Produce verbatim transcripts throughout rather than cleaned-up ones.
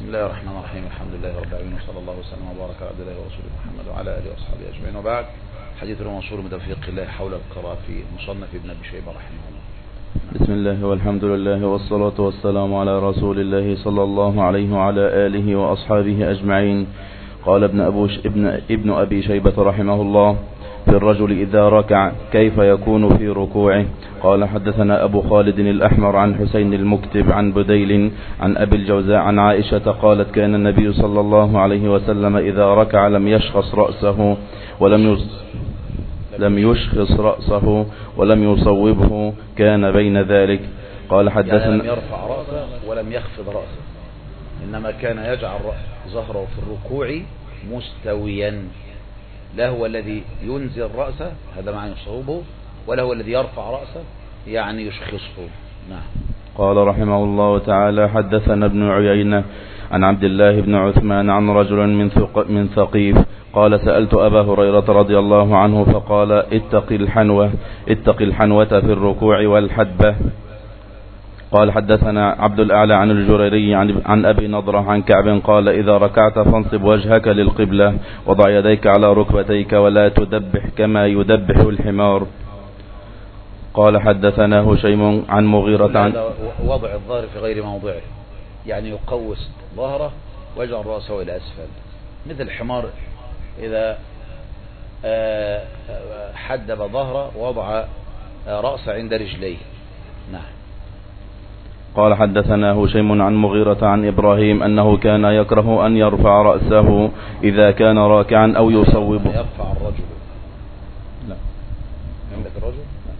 بسم الله الرحمن الرحيم. الحمد لله رب العالمين، وصلى الله وسلم وبارك على عبد الله ورسوله محمد وعلى اله واصحابه اجمعين، وبعد. حديث المنصور من توفيق الله حول القراءة في مصنف ابن ابي شيبة رحمه الله. بسم الله والحمد لله والصلاة والسلام على رسول الله صلى الله عليه وعلى آله وأصحابه أجمعين. قال ابن, أبو ش... ابن... ابن أبي شيبة رحمه الله: في الرجل إذا ركع كيف يكون في ركوعه؟ قال حدثنا أبو خالد الأحمر عن حسين المكتب عن بديل عن أبي الجوزاء عن عائشة قالت: كان النبي صلى الله عليه وسلم إذا ركع لم يشخص رأسه ولم يص... لم يشخص رأسه ولم يصوبه، كان بين ذلك. قال حدثنا يعني لم يرفع رأسه ولم يخفض رأسه، إنما كان يجعل ظهره في الركوع مستويا، لا هو الذي ينزل رأسه هذا معنى يصوبه، ولا هو الذي يرفع رأسه يعني يشخصه. نعم. قال رحمه الله تعالى: حدثنا ابن عيينة عن عبد الله بن عثمان عن رجل من من ثقيف قال: سألت أبا هريرة رضي الله عنه فقال: اتق الحنوة اتق الحنوة في الركوع والحدبة. قال حدثنا عبد الأعلى عن الجريري عن, عن أبي نضرة عن كعب قال: إذا ركعت فانصب وجهك للقبلة وضع يديك على ركبتيك ولا تدبح كما يدبح الحمار. قال حدثنا هشيم عن مغيرة عن وضع الظهر في غير موضعه، يعني يقوس ظهره ويجعل رأسه إلى أسفل، مثل الحمار إذا حدب ظهره ووضع رأسه عند رجليه. نعم. قال حدثنا هشيم عن مغيرة عن إبراهيم أنه كان يكره أن يرفع رأسه إذا كان راكعا أو يصوبه. يرفع الرجل. لا. عندك الرجل؟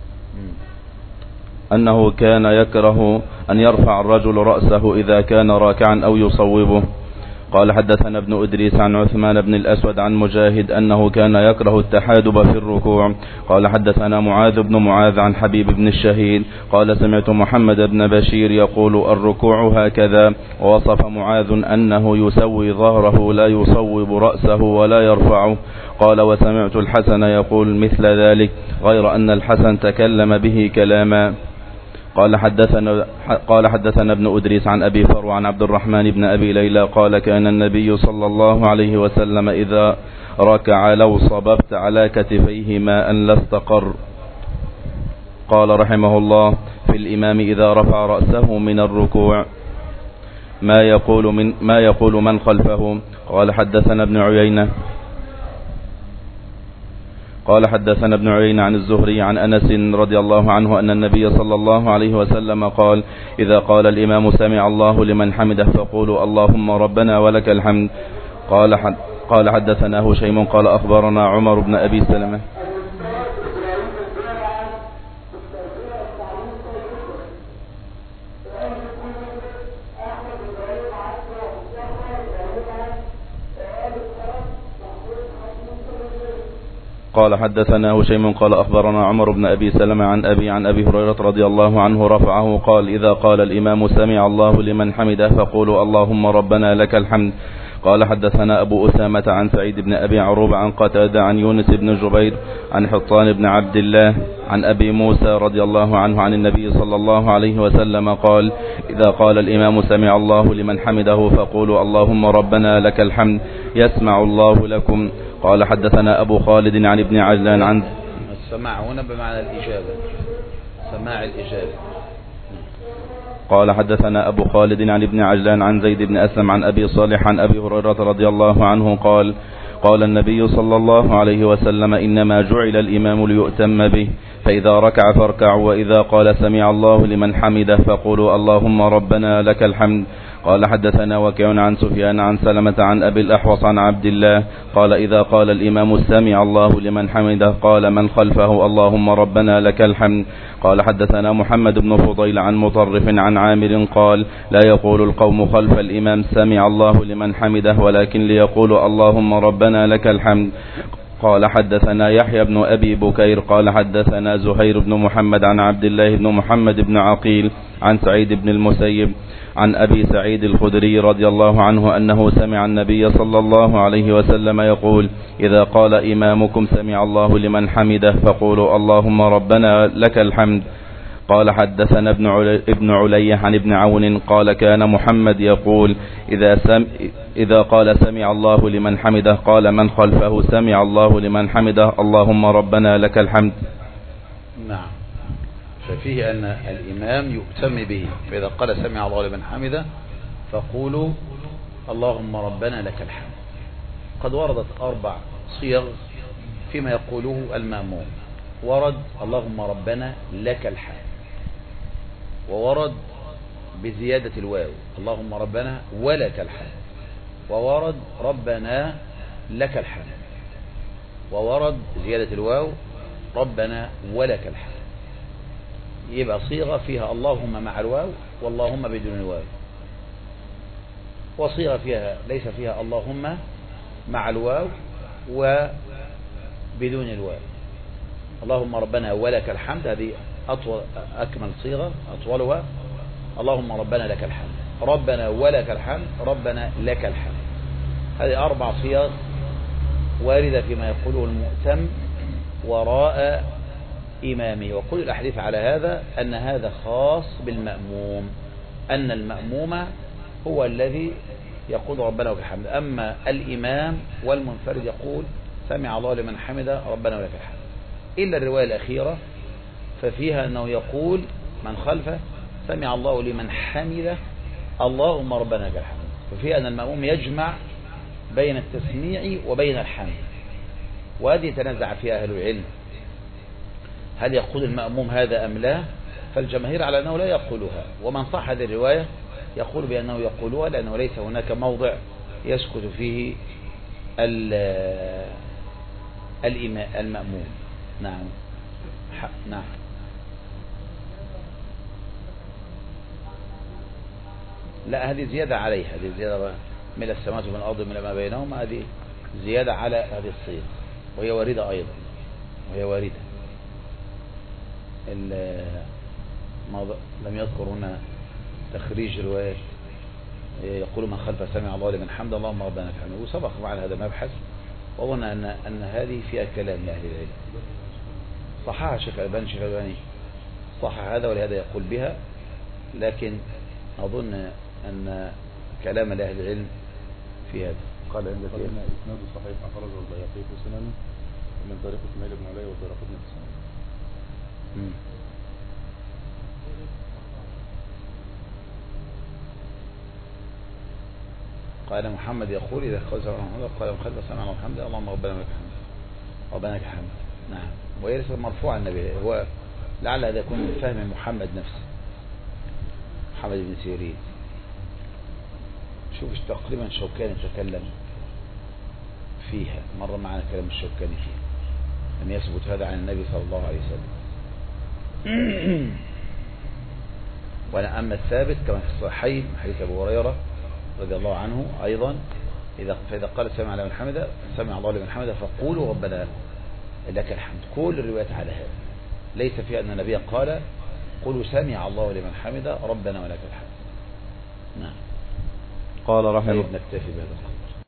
أنه كان يكره أن يرفع الرجل رأسه إذا كان راكعا أو يصوبه. قال حدثنا ابن إدريس عن عثمان بن الأسود عن مجاهد أنه كان يكره التحادب في الركوع. قال حدثنا معاذ بن معاذ عن حبيب بن الشهيد قال: سمعت محمد بن بشير يقول: الركوع هكذا. ووصف معاذ أنه يسوي ظهره لا يصوب رأسه ولا يرفعه. قال: وسمعت الحسن يقول مثل ذلك، غير أن الحسن تكلم به كلاما. قال حدثنا قال حدثنا ابن أدريس عن أبي فروة عن عبد الرحمن بن أبي ليلى قال: كان النبي صلى الله عليه وسلم إذا ركع لو صببت على كتفيه ماء لاستقر. قال رحمه الله: في الإمام إذا رفع رأسه من الركوع ما يقول من ما يقول من خلفه. قال حدثنا ابن عيينة قال حدثنا ابن عيينة عن الزهري عن أنس رضي الله عنه أن النبي صلى الله عليه وسلم قال: إذا قال الإمام سمع الله لمن حمده فقولوا اللهم ربنا ولك الحمد. قال حد قال حدثنا هشيم قال أخبرنا عمر بن أبي سلمة قال حدثنا هشيم قال أخبرنا عمر بن أبي سلمة عن أبي عن أبي هريرة رضي الله عنه رفعه قال: إذا قال الإمام سمع الله لمن حمده فقولوا اللهم ربنا لك الحمد. قال حدثنا أبو أسامة عن سعيد بن أبي عروبة عن قتادة عن يونس بن جبير عن حطان بن عبد الله عن أبي موسى رضي الله عنه عن النبي صلى الله عليه وسلم قال: إذا قال الإمام سمع الله لمن حمده فقولوا اللهم ربنا لك الحمد يسمع الله لكم. قال حدثنا أبو خالد عن ابن عجلان عن السماع هنا بمعنى الإجابة، سماع الإجابة. قال حدثنا أبو خالد عن ابن عجلان عن زيد بن أسلم عن أبي صالح عن أبي هريرة رضي الله عنه قال: قال النبي صلى الله عليه وسلم: إنما جعل الإمام ليؤتم به، فإذا ركع فاركعوا، وإذا قال سمع الله لمن حمده فقولوا اللهم ربنا لك الحمد. قال حدثنا وكيع عن سفيان عن سلمة عن أبي الأحوص عن عبد الله قال: إذا قال الإمام سمع الله لمن حمده قال من خلفه اللهم ربنا لك الحمد. قال حدثنا محمد بن فضيل عن مطرف عن عامر قال: لا يقول القوم خلف الإمام سمع الله لمن حمده، ولكن ليقولوا اللهم ربنا لك الحمد. قال حدثنا يحيى بن أبي بكير قال حدثنا زهير بن محمد عن عبد الله بن محمد بن عقيل عن سعيد بن المسيب عن أبي سعيد الخدري رضي الله عنه أنه سمع النبي صلى الله عليه وسلم يقول: إذا قال إمامكم سمع الله لمن حمده فقولوا اللهم ربنا لك الحمد. قال حدثنا ابن علي ابن علي عن ابن عون قال كان محمد يقول إذا, سم إذا قال سمع الله لمن حمده قال من خلفه سمع الله لمن حمده اللهم ربنا لك الحمد. نعم. ففيه أن الإمام يؤتم به، فإذا قال سمع الله لمن حمده فقولوا اللهم ربنا لك الحمد. قد وردت أربع صيغ فيما يقوله المأموم. ورد اللهم ربنا لك الحمد، وورد بزيادة الواو اللهم ربنا ولك الحمد، وورد ربنا لك الحمد، وورد زيادة الواو ربنا ولك الحمد. يبقى صيغة فيها اللهم مع الواو واللهم بدون الواو، وصيغة فيها ليس فيها اللهم مع الواو وبدون الواو. اللهم ربنا ولك الحمد هذه أطول أكمل صيغة أطولها اللهم ربنا لك الحمد، ربنا ولك الحمد، ربنا لك الحمد. هذه أربع صيغ واردة فيما يقوله المؤتم وراء إمامه. وكل الأحاديث على هذا أن هذا خاص بالمأموم، أن المأموم هو الذي يقول ربنا ولك الحمد، أما الإمام والمنفرد يقول سمع الله لمن حمده ربنا ولك الحمد، إلا الرواية الأخيرة ففيها أنه يقول من خلفه سمع الله لمن حمده اللهم ربنا لك الحمد، ففيها أن المأموم يجمع بين التسميع وبين الحمد. وهذه تنازع فيها أهل العلم هل يقول المأموم هذا أم لا، فالجماهير على أنه لا يقولها، ومن صح هذه الرواية يقول بأنه يقولها لأنه ليس هناك موضع يسكت فيه المأموم. نعم نعم. لا هذه زيادة عليها، هذه زيادة من السماوات ومن الأرض من ما بينهما، هذه زيادة على هذه الصيغة وهي واردة أيضا، وهي واردة. لم يذكر هنا تخريج رواية يقول من خلف سمع الله لمن حمد اللهم ربنا لك الحمد، وسبق معنا هذا المبحث وظن أن أن هذه فيها كلام لأهل العلم. صححها الشيخ الألباني الشيخ الألباني صحح هذا ولهذا يقول بها، لكن أظن أن كلام لأهل العلم في هذا. قال عند فيه إسناد صحيح أخرجه البيهقي في سننه من طريق إسماعيل بن علي والدارقطني في سننه. قال محمد يقول إذا قال سمع محمد قال من خلف سمع محمد اللهم ربنا لك الحمد ربنا لك الحمد. نعم. ويرث مرفوع النبي، هو لعل هذا يكون من فهم محمد نفسه، محمد بن سيرين. شوف تقريبا الشوكاني تكلم فيها مرة معنا كلام الشوكاني فيها لم يثبت هذا عن النبي صلى الله عليه وسلم. وأنا أما الثابت كما في الصحيحين حديث أبو هريرة رضي الله عنه أيضا إذا فإذا قال سمع لمن حمده سمع الله لمن حمده فقولوا ربنا لك الحمد. كل الروايات على هذا، ليس في أن النبي قال قولوا سمع الله لمن حمده ربنا ولك الحمد. نعم. قال رحمه الله نكتفي بهذا القدر.